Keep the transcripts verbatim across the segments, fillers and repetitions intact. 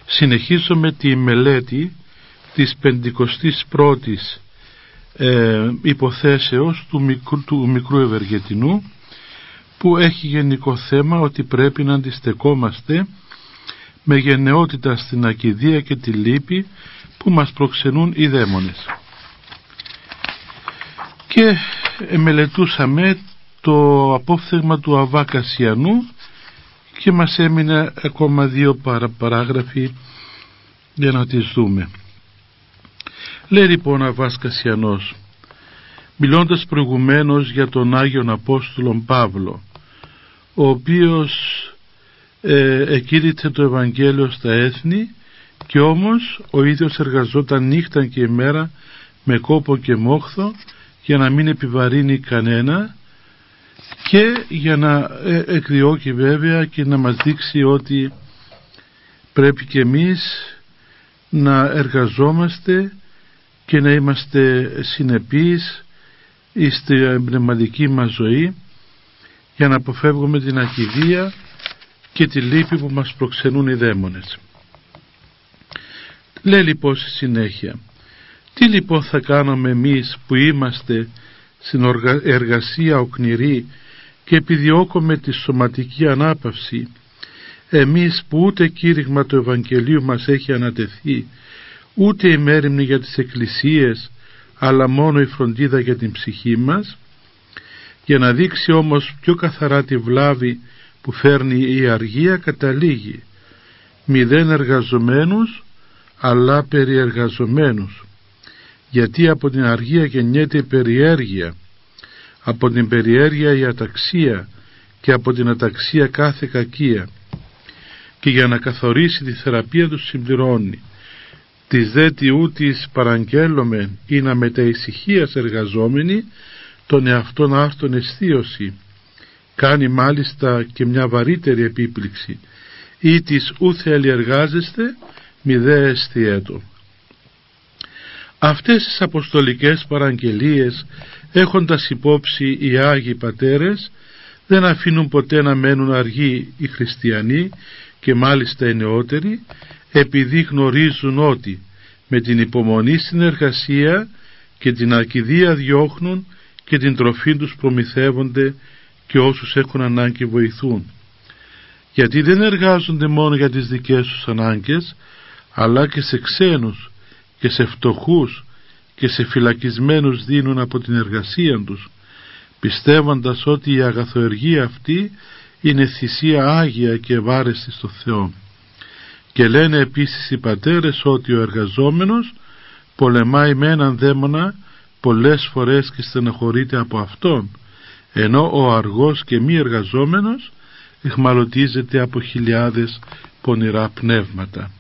Συνεχίζουμε τη μελέτη της πεντηκοστής πρώτης ε, υποθέσεως του μικρού, του μικρού Ευεργετινού, που έχει γενικό θέμα ότι πρέπει να αντιστεκόμαστε με γενναιότητα στην ακηδία και τη λύπη που μας προξενούν οι δαίμονες. Και μελετούσαμε το απόφθεγμα του Αββά Κασιανού και μας έμεινε ακόμα δύο παρα, παράγραφοι για να τις δούμε. Λέει λοιπόν ο Αββάς Κασιανός, μιλώντας προηγουμένως για τον Άγιον Απόστολον Παύλο, ο οποίος ε, εκήρυξε το Ευαγγέλιο στα έθνη και όμως ο ίδιος εργαζόταν νύχτα και ημέρα με κόπο και μόχθο για να μην επιβαρύνει κανένα και για να ε, εκδιώκει βέβαια και να μας δείξει ότι πρέπει και εμείς να εργαζόμαστε και να είμαστε συνεπείς στην πνευματική μας ζωή για να αποφεύγουμε την ακηδία και τη λύπη που μας προξενούν οι δαίμονες. Λέει λοιπόν στη συνέχεια, τι λοιπόν θα κάνουμε εμείς που είμαστε στην εργασία οκνηρή και επιδιώκουμε τη σωματική ανάπαυση, εμείς που ούτε κήρυγμα του Ευαγγελίου μας έχει ανατεθεί, ούτε η μέριμνη για τις εκκλησίες, αλλά μόνο η φροντίδα για την ψυχή μας, για να δείξει όμως πιο καθαρά τη βλάβη που φέρνει η αργία, καταλήγει μηδέν εργαζομένους αλλά περιεργαζομένους, γιατί από την αργία γεννιέται η περιέργεια, από την περιέργεια η αταξία και από την αταξία κάθε κακία, και για να καθορίσει τη θεραπεία του συμπληρώνει, της δε τιούτης παραγγέλλομεν ή να μετα ησυχίας εργαζόμενοι τον εαυτόν αυτόν αισθίωση, κάνει μάλιστα και μια βαρύτερη επίπληξη, ή της ου θέλει εργάζεστε μη δε αισθιέτο. Αυτές τις αποστολικές παραγγελίες, έχοντας υπόψη οι Άγιοι Πατέρες, δεν αφήνουν ποτέ να μένουν αργοί οι χριστιανοί και μάλιστα οι νεότεροι, επειδή γνωρίζουν ότι με την υπομονή στην εργασία και την ακηδία διώχνουν και την τροφή τους προμηθεύονται και όσους έχουν ανάγκη βοηθούν. Γιατί δεν εργάζονται μόνο για τις δικές τους ανάγκες, αλλά και σε ξένους και σε φτωχούς και σε φυλακισμένους δίνουν από την εργασία τους, πιστεύοντας ότι η αγαθοεργία αυτή είναι θυσία άγια και ευάρεστη στο Θεό. Και λένε επίσης οι πατέρες ότι ο εργαζόμενος πολεμάει με έναν δαίμονα πολλές φορές και στεναχωρείται από αυτόν, ενώ ο αργός και μη εργαζόμενος εχμαλωτίζεται από χιλιάδες πονηρά πνεύματα.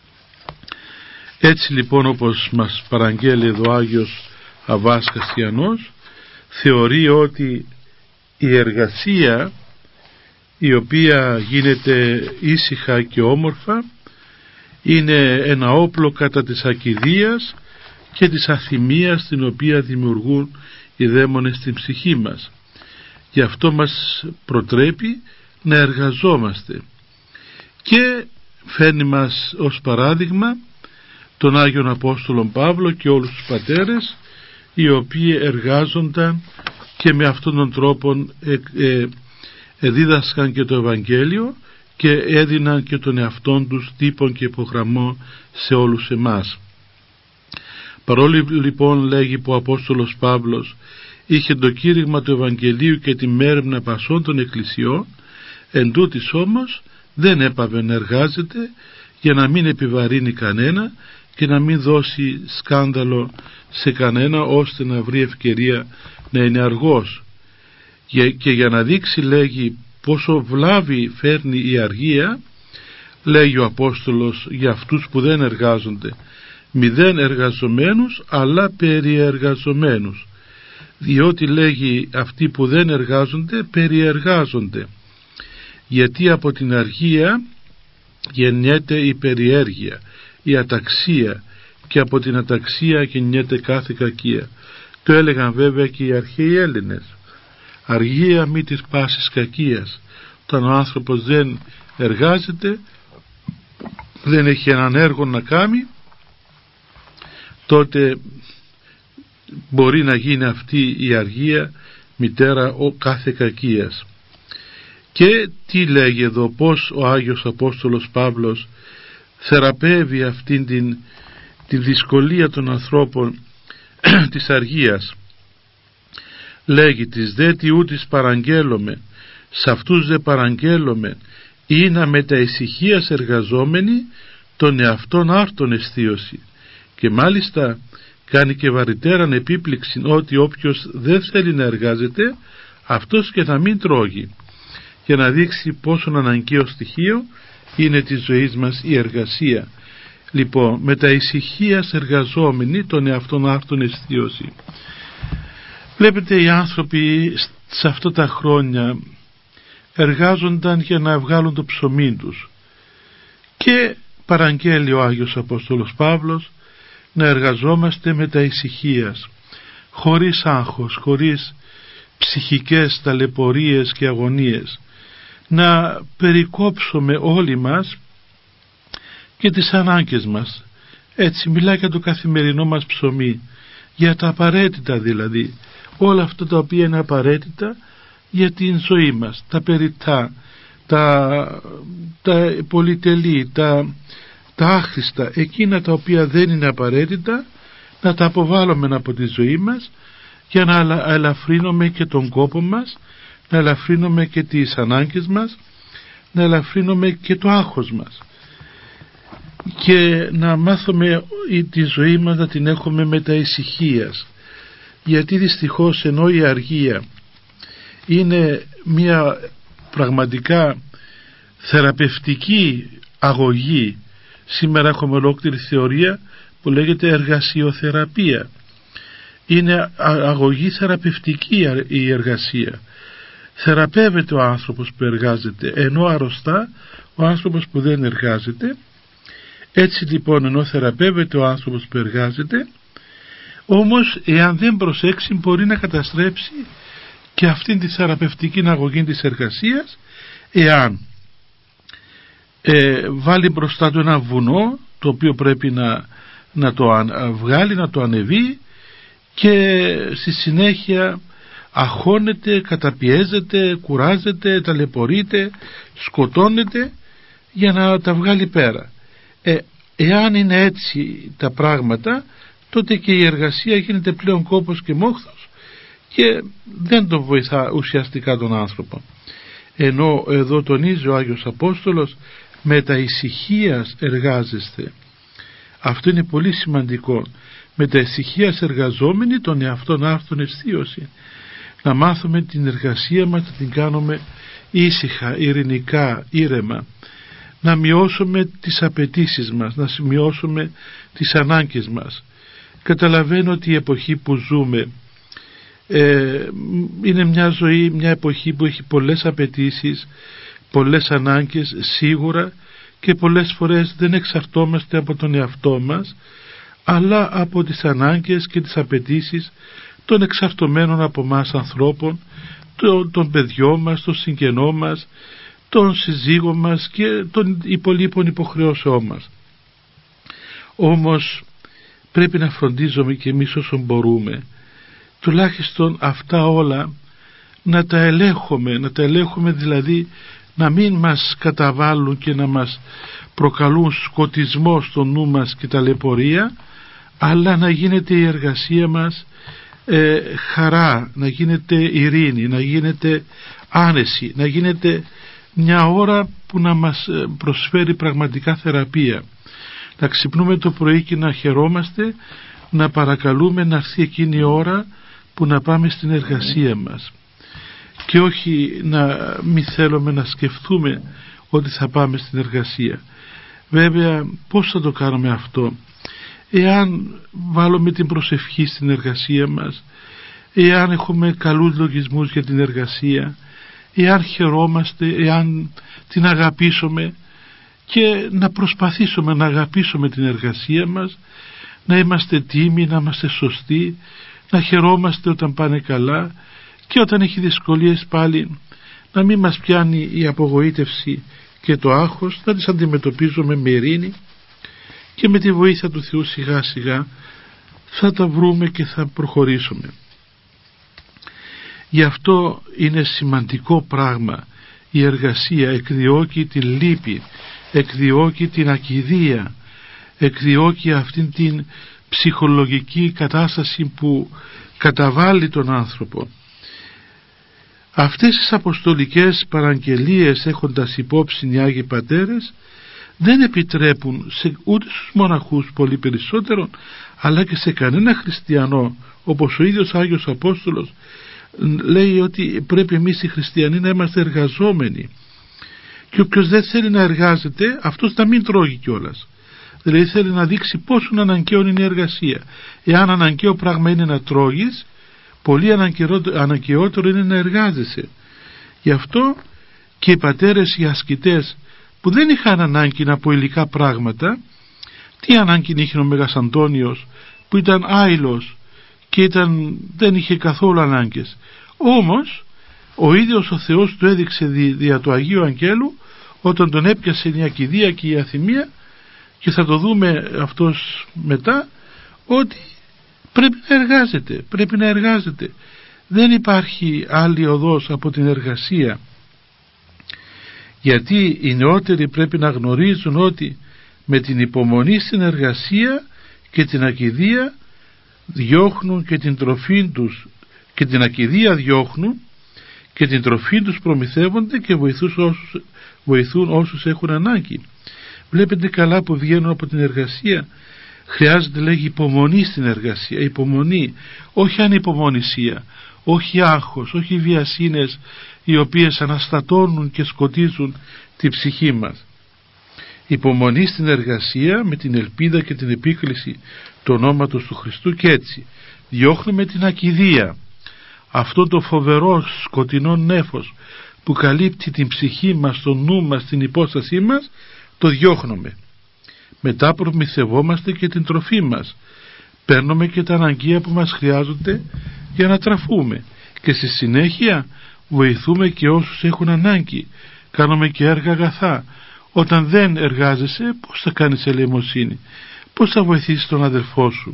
Έτσι λοιπόν, όπως μας παραγγέλει εδώ ο Άγιος Αββάς Κασιανός, θεωρεί ότι η εργασία, η οποία γίνεται ήσυχα και όμορφα, είναι ένα όπλο κατά της ακηδείας και της αθυμίας την οποία δημιουργούν οι δαίμονες στην ψυχή μας. Γι' αυτό μας προτρέπει να εργαζόμαστε, και φέρνει μας ως παράδειγμα τον Άγιον Απόστολον Παύλο και όλους τους πατέρες, οι οποίοι εργάζονταν και με αυτόν τον τρόπο ε, ε, ε, δίδασκαν και το Ευαγγέλιο και έδιναν και τον εαυτόν τους τύπων και υπογραμμό σε όλους εμάς. Παρόλο λοιπόν, λέγει, που ο Απόστολος Παύλος είχε το κήρυγμα του Ευαγγελίου και τη μέριμνα πασών των εκκλησιών, εν τούτοις όμως δεν έπαβε να εργάζεται για να μην επιβαρύνει κανένα και να μην δώσει σκάνδαλο σε κανένα, ώστε να βρει ευκαιρία να είναι αργός. Και για να δείξει, λέγει, πόσο βλάβη φέρνει η αργία, λέγει ο Απόστολος για αυτούς που δεν εργάζονται, μηδέν εργαζομένους αλλά περιεργαζομένους, διότι, λέγει, αυτοί που δεν εργάζονται περιεργάζονται, γιατί από την αργία γεννιέται η περιέργεια, η αταξία, και από την αταξία γεννιέται κάθε κακία. Το έλεγαν βέβαια και οι αρχαίοι Έλληνες, αργία μη της πάσης κακίας. Όταν ο άνθρωπος δεν εργάζεται, δεν έχει έναν έργο να κάνει, τότε μπορεί να γίνει αυτή η αργία μητέρα ο κάθε κακίας. Και τι λέγει εδώ, πως ο Άγιος Απόστολος Παύλος θεραπεύει αυτήν την, την δυσκολία των ανθρώπων της αργίας. Λέγει, τις δε τι ούτις παραγγέλλομαι, σ' αυτούς δε παραγγέλλομαι, ή να με τα ησυχίας εργαζόμενοι τον εαυτόν άρτον αισθίωση. Και μάλιστα κάνει και βαρυτέραν επίπληξη ότι όποιος δεν θέλει να εργάζεται, αυτός και να μην τρώγει, για να δείξει πόσο αναγκαίο στοιχείο είναι της ζωής μας η εργασία. Λοιπόν, με τα ησυχίας εργαζόμενοι τον εαυτόν άρτον αισθίωση. Βλέπετε, οι άνθρωποι σε αυτά τα χρόνια εργάζονταν για να βγάλουν το ψωμί τους, και παραγγέλει ο Άγιος Απόστολος Παύλος να εργαζόμαστε με τα ησυχίας, χωρίς άγχος, χωρίς ψυχικές ταλαιπωρίες και αγωνίες, να περικόψουμε όλοι μας και τις ανάγκες μας. Έτσι μιλάει για το καθημερινό μας ψωμί, για τα απαραίτητα δηλαδή, όλα αυτά τα οποία είναι απαραίτητα για την ζωή μας, τα περιττά, τα, τα πολυτελή, τα, τα άχρηστα, εκείνα τα οποία δεν είναι απαραίτητα, να τα αποβάλουμε από τη ζωή μας, για να ελαφρύνουμε και τον κόπο μας, να ελαφρύνουμε και τις ανάγκες μας, να ελαφρύνουμε και το άγχος μας, και να μάθουμε τη ζωή μας να την έχουμε με τα ησυχίας. Γιατί δυστυχώς, ενώ η αργία είναι μια πραγματικά θεραπευτική αγωγή, σήμερα έχουμε ολόκληρη θεωρία που λέγεται εργασιοθεραπεία. Είναι αγωγή θεραπευτική η εργασία. Θεραπεύεται ο άνθρωπος που εργάζεται, ενώ αρρωστά ο άνθρωπος που δεν εργάζεται. Έτσι λοιπόν, ενώ θεραπεύεται ο άνθρωπος που εργάζεται, όμως εάν δεν προσέξει μπορεί να καταστρέψει και αυτήν τη θεραπευτική αγωγή της εργασίας, εάν ε, βάλει μπροστά του ένα βουνό το οποίο πρέπει να, να το βγάλει, να το ανεβεί, και στη συνέχεια αγχώνεται, καταπιέζεται, κουράζεται, ταλαιπωρείται, σκοτώνεται για να τα βγάλει πέρα. Ε, εάν είναι έτσι τα πράγματα, τότε και η εργασία γίνεται πλέον κόπος και μόχθος και δεν τον βοηθά ουσιαστικά τον άνθρωπο. Ενώ εδώ τονίζει ο Άγιος Απόστολος, με τα ησυχίας εργάζεστε. Αυτό είναι πολύ σημαντικό. Με τα ησυχίας εργαζόμενοι τον εαυτόν άρτον αισθίωση. Να μάθουμε την εργασία μας να την κάνουμε ήσυχα, ειρηνικά, ήρεμα. Να μειώσουμε τις απαιτήσεις μας, να μειώσουμε τις ανάγκες μας. Καταλαβαίνω ότι η εποχή που ζούμε ε, είναι μια ζωή, μια εποχή που έχει πολλές απαιτήσεις, πολλές ανάγκες σίγουρα, και πολλές φορές δεν εξαρτώμαστε από τον εαυτό μας, αλλά από τις ανάγκες και τις απαιτήσεις των εξαρτωμένων από μας ανθρώπων, των, των παιδιών μας, των συγγενών μας, των συζύγων μας και των υπολείπων υποχρεώσεών μας. Όμως πρέπει να φροντίζουμε και εμείς όσο μπορούμε, τουλάχιστον αυτά όλα να τα ελέγχουμε, να τα ελέγχουμε δηλαδή, να μην μας καταβάλουν και να μας προκαλούν σκοτισμό στο νου μας και ταλαιπωρία, αλλά να γίνεται η εργασία μας ε, χαρά, να γίνεται ειρήνη, να γίνεται άνεση, να γίνεται μια ώρα που να μας προσφέρει πραγματικά θεραπεία. Να ξυπνούμε το πρωί και να χαιρόμαστε, να παρακαλούμε να έρθει εκείνη η ώρα που να πάμε στην εργασία μας, και όχι να μην θέλουμε να σκεφτούμε ότι θα πάμε στην εργασία. Βέβαια, πώς θα το κάνουμε αυτό? Εάν βάλουμε την προσευχή στην εργασία μας, εάν έχουμε καλούς λογισμούς για την εργασία, εάν χαιρόμαστε, εάν την αγαπήσουμε, και να προσπαθήσουμε να αγαπήσουμε την εργασία μας, να είμαστε τίμοι, να είμαστε σωστοί, να χαιρόμαστε όταν πάνε καλά, και όταν έχει δυσκολίες πάλι να μην μας πιάνει η απογοήτευση και το άγχος, να τις αντιμετωπίζουμε με ειρήνη και με τη βοήθεια του Θεού σιγά σιγά θα τα βρούμε και θα προχωρήσουμε. Γι' αυτό είναι σημαντικό πράγμα η εργασία, εκδιώκει την λύπη, εκδιώκει την ακηδία, εκδιώκει αυτήν την ψυχολογική κατάσταση που καταβάλει τον άνθρωπο. Αυτές τις αποστολικές παραγγελίες, έχοντας υπόψη οι Άγιοι Πατέρες, δεν επιτρέπουν σε, ούτε στους μοναχούς πολύ περισσότερο, αλλά και σε κανένα χριστιανό, όπως ο ίδιος Άγιος Απόστολος λέει ότι πρέπει εμείς οι χριστιανοί να είμαστε εργαζόμενοι, και όποιος δεν θέλει να εργάζεται, αυτός να μην τρώγει κιόλας. Δηλαδή θέλει να δείξει πόσο αναγκαίο είναι η εργασία. Εάν αναγκαίο πράγμα είναι να τρώγεις, πολύ αναγκαιότερο είναι να εργάζεσαι. Γι' αυτό και οι πατέρες, οι ασκητές που δεν είχαν ανάγκη από υλικά πράγματα, τι ανάγκη είχε ο Μέγας Αντώνιος που ήταν άειλος και ήταν, δεν είχε καθόλου ανάγκες? Όμως ο ίδιος ο Θεός του έδειξε δι, δια του Αγίου Αγγέλου, όταν τον έπιασε η ακηδία και η αθυμία, και θα το δούμε αυτός μετά, ότι πρέπει να εργάζεται, πρέπει να εργάζεται. Δεν υπάρχει άλλη οδός από την εργασία, γιατί οι νεότεροι πρέπει να γνωρίζουν ότι με την υπομονή στην εργασία και την ακηδία διώχνουν και την τροφή τους, και την ακηδία διώχνουν και την τροφή τους προμηθεύονται και βοηθούν όσους, βοηθούν όσους έχουν ανάγκη. Βλέπετε καλά που βγαίνουν από την εργασία. Χρειάζεται, λέγει, υπομονή στην εργασία, υπομονή, όχι ανυπομονησία, όχι άγχος, όχι βιασύνες οι οποίες αναστατώνουν και σκοτίζουν τη ψυχή μας. Υπομονή στην εργασία με την ελπίδα και την επίκληση του ονόματος του Χριστού, και έτσι διώχνουμε την ακηδία, αυτό το φοβερό σκοτεινό νέφος που καλύπτει την ψυχή μας, το νου μας, την υπόστασή μας, το διώχνουμε. Μετά προμηθευόμαστε και την τροφή μας, παίρνουμε και τα αναγκαία που μας χρειάζονται για να τραφούμε, και στη συνέχεια βοηθούμε και όσους έχουν ανάγκη, κάνουμε και έργα αγαθά. Όταν δεν εργάζεσαι, πώς θα κάνεις ελεημοσύνη, πώς θα βοηθήσεις τον αδελφό σου?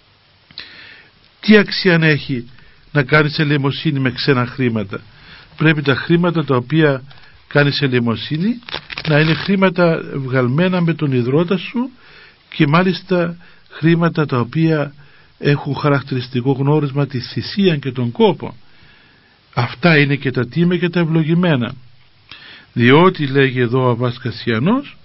Τι αξία έχει να κάνεις ελεημοσύνη με ξένα χρήματα? Πρέπει τα χρήματα τα οποία κάνεις ελεημοσύνη να είναι χρήματα βγαλμένα με τον ιδρώτα σου, και μάλιστα χρήματα τα οποία έχουν χαρακτηριστικό γνώρισμα τη θυσία και τον κόπο. Αυτά είναι και τα τίμια και τα ευλογημένα, διότι, λέγει εδώ ο Αββάς Κασιανός,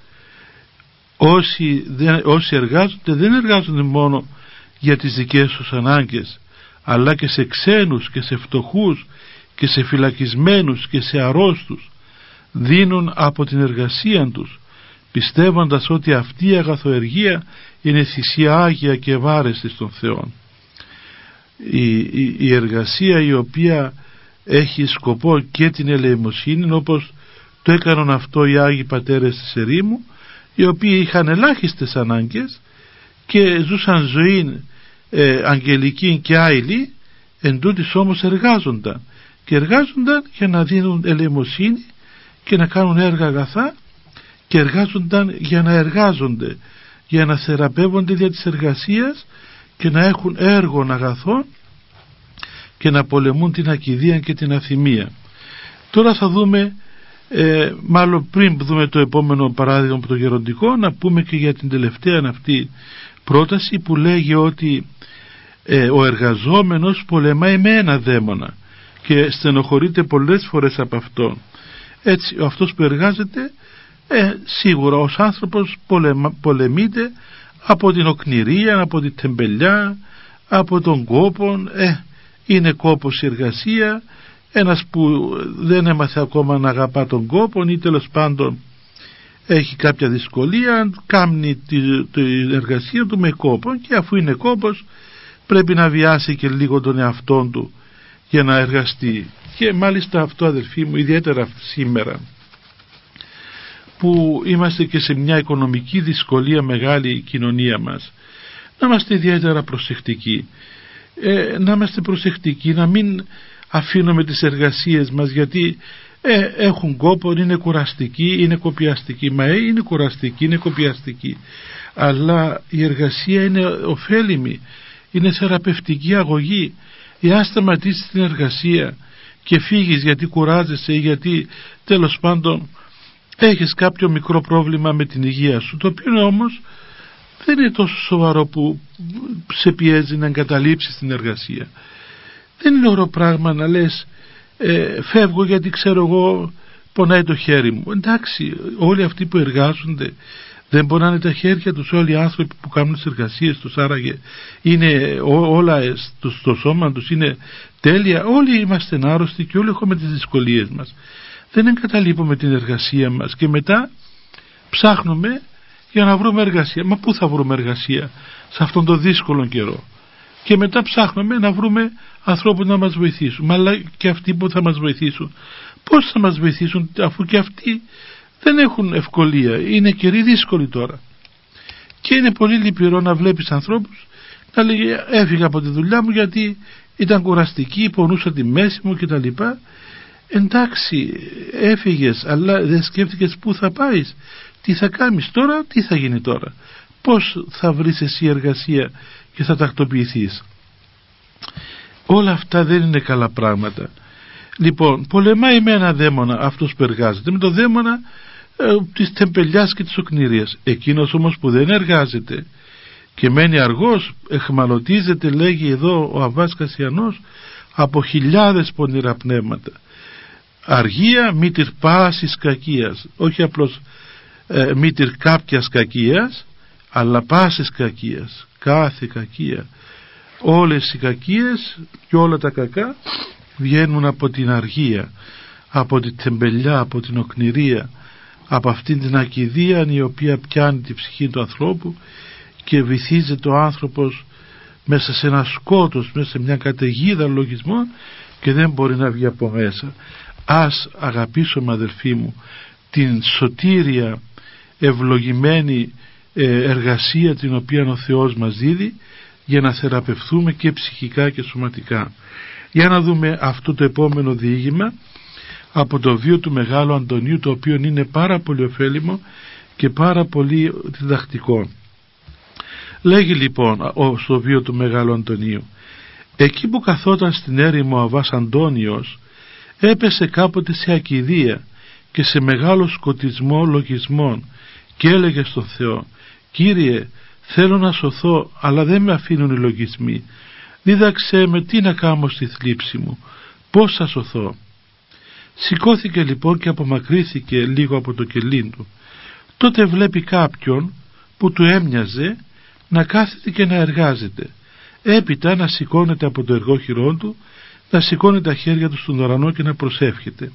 όσοι, δεν, όσοι εργάζονται δεν εργάζονται μόνο για τις δικές τους ανάγκες, αλλά και σε ξένους και σε φτωχούς και σε φυλακισμένους και σε αρρώστους. Δίνουν από την εργασία τους, πιστεύοντας ότι αυτή η αγαθοεργία είναι θυσία άγια και ευάρεστη στον Θεό. Η, η, η εργασία η οποία έχει σκοπό και την ελεημοσύνη, όπως το έκαναν αυτό οι Άγιοι Πατέρες της ερήμου, οι οποίοι είχαν ελάχιστες ανάγκες και ζούσαν ζωή ε, αγγελική και άειλη, εν τούτης όμως εργάζονταν, και εργάζονταν για να δίνουν ελεημοσύνη και να κάνουν έργα αγαθά, και εργάζονταν για να εργάζονται, για να θεραπεύονται δια της εργασίας και να έχουν έργων αγαθών και να πολεμούν την ακηδία και την αθυμία. Τώρα θα δούμε, ε, μάλλον πριν δούμε το επόμενο παράδειγμα από το γεροντικό, να πούμε και για την τελευταία αυτή πρόταση που λέγει ότι ε, ο εργαζόμενος πολεμάει με ένα δαίμονα και στενοχωρείται πολλές φορές από αυτόν. Έτσι αυτός που εργάζεται ε, σίγουρα ως άνθρωπος πολεμα, πολεμείται από την οκνηρία, από την τεμπελιά, από τον κόπο. ε, είναι κόπος η εργασία. Ένας που δεν έμαθε ακόμα να αγαπά τον κόπο ή τέλος πάντων έχει κάποια δυσκολία, κάνει την εργασία του με κόπο, και αφού είναι κόπος πρέπει να βιάσει και λίγο τον εαυτόν του για να εργαστεί. Και μάλιστα αυτό, αδελφοί μου, ιδιαίτερα σήμερα που είμαστε και σε μια οικονομική δυσκολία μεγάλη η κοινωνία μας, να είμαστε ιδιαίτερα προσεκτικοί, ε, να είμαστε προσεκτικοί, να μην αφήνουμε τις εργασίες μας, γιατί ε, έχουν κόπο, είναι κουραστική, είναι κοπιαστική. Μα ε, είναι κουραστική, είναι κοπιαστική, αλλά η εργασία είναι ωφέλιμη, είναι θεραπευτική αγωγή. Εάν σταματήσεις την εργασία και φύγεις γιατί κουράζεσαι ή γιατί τέλος πάντων έχεις κάποιο μικρό πρόβλημα με την υγεία σου, το οποίο όμως δεν είναι τόσο σοβαρό που σε πιέζει να εγκαταλείψεις την εργασία. Δεν είναι ωραίο πράγμα να λες ε, φεύγω γιατί ξέρω εγώ πονάει το χέρι μου. Εντάξει, όλοι αυτοί που εργάζονται δεν πονάνε τα χέρια τους, όλοι οι άνθρωποι που κάνουν τις εργασίες τους, άραγε είναι ό, όλα στο, στο σώμα τους είναι τέλεια. Όλοι είμαστε άρρωστοι και όλοι έχουμε τις δυσκολίες μας. Δεν εγκαταλείπουμε την εργασία μας και μετά ψάχνουμε για να βρούμε εργασία. Μα πού θα βρούμε εργασία σε αυτόν τον δύσκολο καιρό? Και μετά ψάχνουμε να βρούμε ανθρώπους να μας βοηθήσουν. Μα αλλά και αυτοί που θα μας βοηθήσουν, πώς θα μας βοηθήσουν αφού και αυτοί δεν έχουν ευκολία? Είναι καιροί δύσκολοι τώρα. Και είναι πολύ λυπηρό να βλέπεις ανθρώπους να λέγει έφυγα από τη δουλειά μου γιατί ήταν κουραστική, πονούσα τη μέση μου κτλ. Εντάξει, έφυγες, αλλά δεν σκέφτηκες πού θα πάεις, τι θα κάνεις τώρα, τι θα γίνει τώρα, πώς θα βρεις εσύ εργασία και θα τακτοποιηθείς? Όλα αυτά δεν είναι καλά πράγματα. Λοιπόν, πολεμάει με ένα δαίμονα αυτός που εργάζεται, με το δαίμονα ε, της τεμπελιάς και της οκνηρίας. Εκείνος όμως που δεν εργάζεται και μένει αργός, εχμαλωτίζεται, λέγει εδώ ο Αββάς Κασιανός, από χιλιάδες πονηρά πνεύματα. Αργία μήτυρ πάσης κακίας, όχι απλώς ε, μήτυρ κάποιας κακίας, αλλά πάσης κακίας, κάθε κακία. Όλες οι κακίες και όλα τα κακά βγαίνουν από την αργία, από την τεμπελιά, από την οκνηρία, από αυτήν την ακηδία η οποία πιάνει τη ψυχή του ανθρώπου και βυθίζεται ο άνθρωπος μέσα σε ένα σκότος, μέσα σε μια καταιγίδα λογισμών και δεν μπορεί να βγει από μέσα. Ας αγαπήσουμε, αδελφοί μου, την σωτήρια ευλογημένη εργασία την οποία ο Θεός μας δίδει για να θεραπευθούμε και ψυχικά και σωματικά. Για να δούμε αυτό το επόμενο διήγημα από το βίο του Μεγάλου Αντωνίου, το οποίο είναι πάρα πολύ ωφέλιμο και πάρα πολύ διδακτικό. Λέγει λοιπόν στο βίο του Μεγάλου Αντωνίου: εκεί που καθόταν στην έρημο ο Αββάς Αντώνιος, έπεσε κάποτε σε ακηδία και σε μεγάλο σκοτισμό λογισμών και έλεγε στον Θεό: Κύριε, θέλω να σωθώ, αλλά δεν με αφήνουν οι λογισμοί. Δίδαξέ με τι να κάνω στη θλίψη μου, πώς θα σωθώ. Σηκώθηκε λοιπόν και απομακρύθηκε λίγο από το κελί του. Τότε βλέπει κάποιον που του έμοιαζε να κάθεται και να εργάζεται, έπειτα να σηκώνεται από το εργόχειρό του, να σηκώνει τα χέρια του στον ουρανό και να προσεύχεται.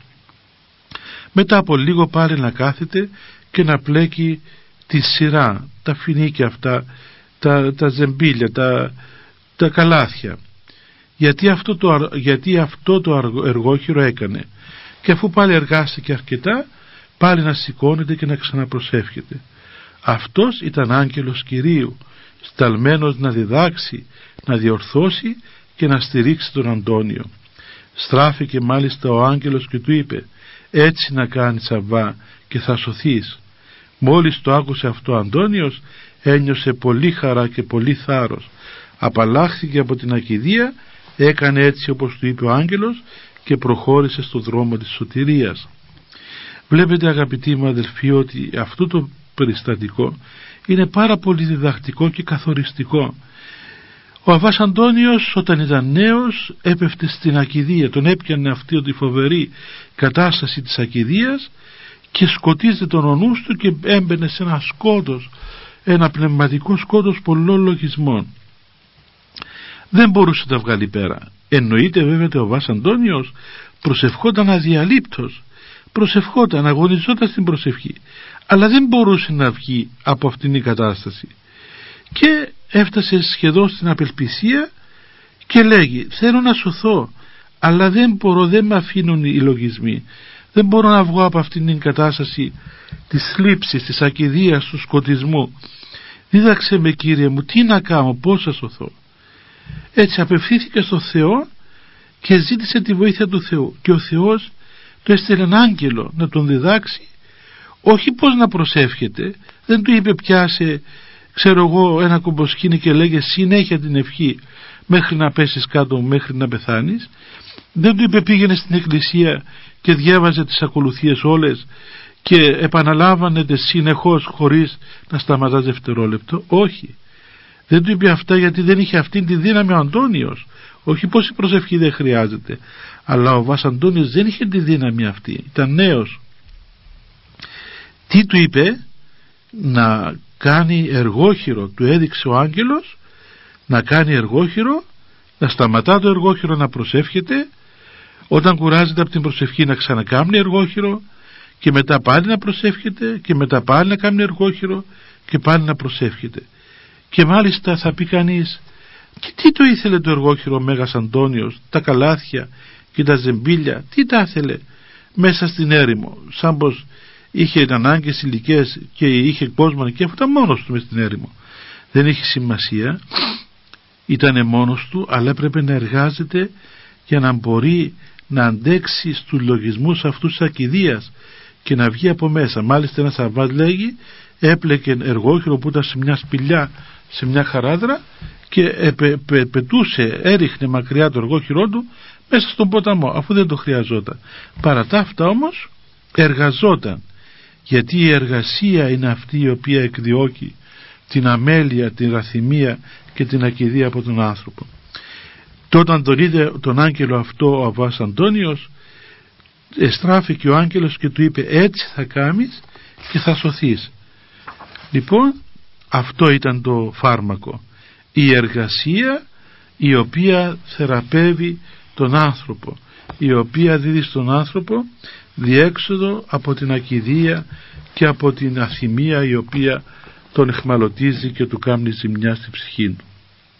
Μετά από λίγο πάλι να κάθεται και να πλέκει τη σειρά, τα φινίκια αυτά, τα, τα ζεμπίλια, τα, τα καλάθια. Γιατί αυτό, το, γιατί αυτό το εργόχειρο έκανε. Και αφού πάλι εργάστηκε αρκετά, πάλι να σηκώνεται και να ξαναπροσεύχεται. Αυτός ήταν άγγελος Κυρίου, σταλμένος να διδάξει, να διορθώσει και να στηρίξει τον Αντώνιο. Στράφηκε μάλιστα ο άγγελος και του είπε: έτσι να κάνεις, Αββά, και θα σωθείς. Μόλις το άκουσε αυτό ο Αντώνιος, ένιωσε πολύ χαρά και πολύ θάρρος. Απαλλάχθηκε από την ακηδία, έκανε έτσι όπως του είπε ο άγγελος και προχώρησε στο δρόμο της σωτηρίας. Βλέπετε, αγαπητοί μου αδελφοί, ότι αυτό το περιστατικό είναι πάρα πολύ διδακτικό και καθοριστικό. Ο Αββάς Αντώνιος όταν ήταν νέος έπεφτε στην ακηδία, τον έπιανε αυτή τη φοβερή κατάσταση της ακηδίας και σκοτίζεται τον ο νους του και έμπαινε σε ένα σκότος, ένα πνευματικό σκότος πολλών λογισμών. Δεν μπορούσε να τα βγάλει πέρα. Εννοείται βέβαια ότι ο Αββάς Αντώνιος προσευχόταν αδιαλείπτως, προσευχόταν, αγωνιζόταν στην προσευχή, αλλά δεν μπορούσε να βγει από αυτήν την κατάσταση και έφτασε σχεδόν στην απελπισία και λέγει: θέλω να σωθώ, αλλά δεν μπορώ, δεν με αφήνουν οι λογισμοί, δεν μπορώ να βγω από αυτήν την κατάσταση της θλίψης, της ακηδίας, του σκοτισμού. Δίδαξε με, Κύριε μου, τι να κάνω, πώς θα σωθώ. Έτσι απευθύνθηκε στο Θεό και ζήτησε τη βοήθεια του Θεού και ο Θεός του έστειλε έναν άγγελο να τον διδάξει όχι πώς να προσεύχεται. Δεν του είπε πιάσε ξέρω εγώ ένα κομποσκίνη και λέγε συνέχεια την ευχή μέχρι να πέσεις κάτω, μέχρι να πεθάνεις. Δεν του είπε πήγαινε στην εκκλησία και διάβαζε τις ακολουθίες όλες και επαναλάβανε τις συνεχώς χωρίς να σταματάς δευτερόλεπτο. Όχι, δεν του είπε αυτά, γιατί δεν είχε αυτή τη δύναμη ο Αντώνιος. Όχι πως η προσευχή δεν χρειάζεται, αλλά ο Βάς Αντώνιος δεν είχε τη δύναμη αυτή, ήταν νέος. Τι του είπε? Να κάνει εργόχειρο, του έδειξε ο άγγελος να κάνει εργόχειρο, να σταματά το εργόχειρο να προσεύχεται, όταν κουράζεται από την προσευχή να ξανακάμνει εργόχειρο και μετά πάλι να προσεύχεται και μετά πάλι να κάνει εργόχειρο και πάλι να προσεύχεται. Και μάλιστα θα πει κανείς, και τι το ήθελε το εργόχειρο ο Μέγας Αντώνιος, τα καλάθια και τα ζεμπίλια, τι τα ήθελε μέσα στην έρημο, σαν πως είχε ανάγκες ηλικές και είχε κόσμο και αυτά μόνος του μες στην έρημο. Δεν έχει σημασία, ήτανε μόνος του, αλλά έπρεπε να εργάζεται για να μπορεί να αντέξει στους λογισμούς αυτούς της ακηδείας και να βγει από μέσα. Μάλιστα ένας Αββάς λέγει έπλεκε εργόχειρο που ήταν σε μια σπηλιά, σε μια χαράδρα και επε, πε, πετούσε, έριχνε μακριά το εργόχειρό του μέσα στον ποταμό, αφού δεν το χρειαζόταν. Παρά τα αυτά όμως εργαζόταν, γιατί η εργασία είναι αυτή η οποία εκδιώκει την αμέλεια, την ραθυμία και την ακηδεία από τον άνθρωπο. Και όταν τον είδε τον άγγελο αυτό ο Αββάς Αντώνιος, εστράφηκε ο άγγελος και του είπε έτσι θα κάνεις και θα σωθείς. Λοιπόν, αυτό ήταν το φάρμακο, η εργασία η οποία θεραπεύει τον άνθρωπο, η οποία δίδει στον άνθρωπο διέξοδο από την ακηδεία και από την αθυμία η οποία τον εχμαλωτίζει και του κάνει ζημιά στη ψυχή του.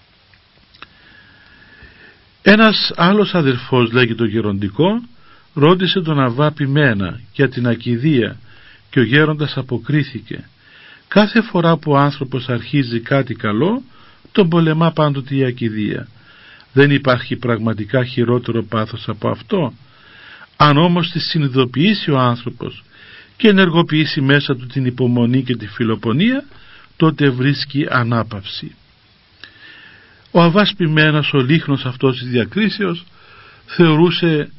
Ένας άλλος αδερφός, λέγει το γεροντικό, ρώτησε τον Αββά Ποιμένα για την ακηδεία και ο γέροντας αποκρίθηκε. Κάθε φορά που ο άνθρωπος αρχίζει κάτι καλό, τον πολεμά πάντοτε η ακηδεία. Δεν υπάρχει πραγματικά χειρότερο πάθος από αυτό. Αν όμως τη συνειδητοποιήσει ο άνθρωπος και ενεργοποιήσει μέσα του την υπομονή και τη φιλοπονία, τότε βρίσκει ανάπαυση. Ο Αββάς Ποιμένας, ο λίχνος αυτός της διακρίσεως, θεωρούσε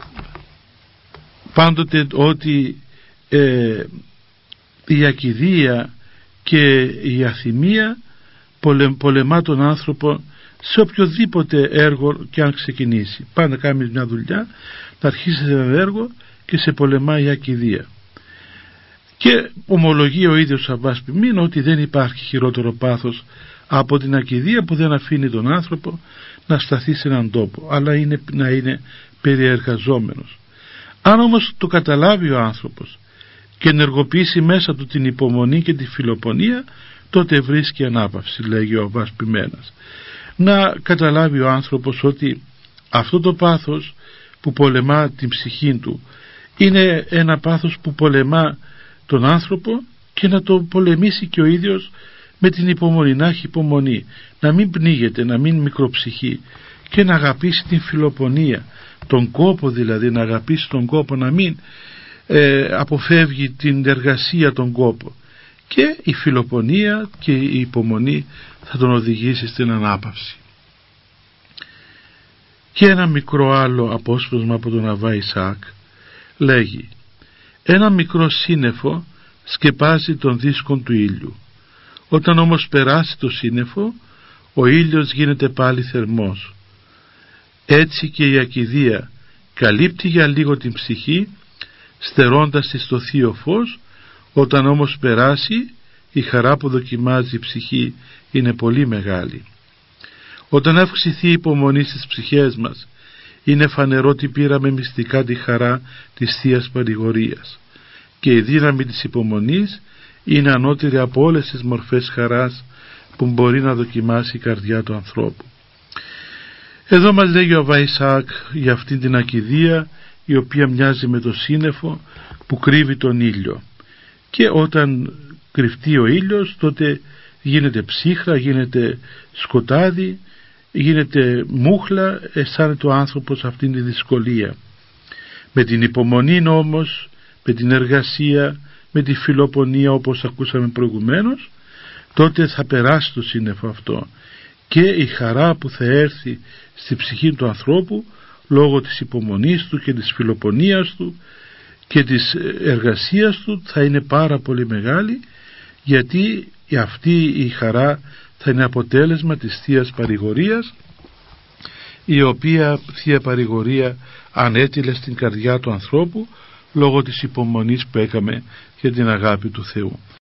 πάντοτε ότι ε, η ακηδεία και η αθυμία πολε, πολεμά τον άνθρωπο σε οποιοδήποτε έργο και αν ξεκινήσει. Πάντα κάνεις μια δουλειά, να αρχίσεις ένα έργο και σε πολεμάει η ακηδεία. Και ομολογεί ο ίδιος ο Αββάς Ποιμήν ότι δεν υπάρχει χειρότερο πάθος από την ακηδεία που δεν αφήνει τον άνθρωπο να σταθεί σε έναν τόπο, αλλά είναι, να είναι περιεργαζόμενος. Αν όμως το καταλάβει ο άνθρωπος και ενεργοποιήσει μέσα του την υπομονή και τη φιλοπονία, τότε βρίσκει ανάπαυση, λέγει ο Αββάς Ποιμένας. Να καταλάβει ο άνθρωπος ότι αυτό το πάθος που πολεμά την ψυχή του είναι ένα πάθος που πολεμά τον άνθρωπο, και να το πολεμήσει και ο ίδιος με την υπομονή, να έχει υπομονή, να μην πνίγεται, να μην μικροψυχεί και να αγαπήσει την φιλοπονία, τον κόπο δηλαδή, να αγαπήσει τον κόπο, να μην ε, αποφεύγει την εργασία, τον κόπο, και η φιλοπονία και η υπομονή θα τον οδηγήσει στην ανάπαυση. Και ένα μικρό άλλο απόσπασμα από τον Αββά Ισαάκ λέγει: ένα μικρό σύννεφο σκεπάζει τον δίσκον του ήλιου. Όταν όμως περάσει το σύννεφο, ο ήλιος γίνεται πάλι θερμός. Έτσι και η ακηδεία καλύπτει για λίγο την ψυχή, στερώντας της το θείο φως. Όταν όμως περάσει, η χαρά που δοκιμάζει η ψυχή είναι πολύ μεγάλη. Όταν αυξηθεί η υπομονή στις ψυχές μας, είναι φανερό ότι πήραμε μυστικά τη χαρά της Θείας Παρηγορίας, και η δύναμη της υπομονής είναι ανώτερη από όλες τις μορφές χαράς που μπορεί να δοκιμάσει η καρδιά του ανθρώπου. Εδώ μας λέγει ο Αββά Ισαάκ για αυτήν την ακηδεία, η οποία μοιάζει με το σύννεφο που κρύβει τον ήλιο, και όταν κρυφτεί ο ήλιος τότε γίνεται ψύχρα, γίνεται σκοτάδι, γίνεται μούχλα, αισθάνεται ο άνθρωπος αυτήν τη δυσκολία. Με την υπομονή όμως, με την εργασία, με τη φιλοπονία όπως ακούσαμε προηγουμένως, τότε θα περάσει το σύννεφο αυτό και η χαρά που θα έρθει στη ψυχή του ανθρώπου λόγω της υπομονής του και της φιλοπονίας του και της εργασίας του θα είναι πάρα πολύ μεγάλη, γιατί αυτή η χαρά θα είναι αποτέλεσμα της Θείας Παρηγορίας, η οποία Θεία Παρηγορία ανέτειλε στην καρδιά του ανθρώπου λόγω της υπομονής που έκαμε για την αγάπη του Θεού.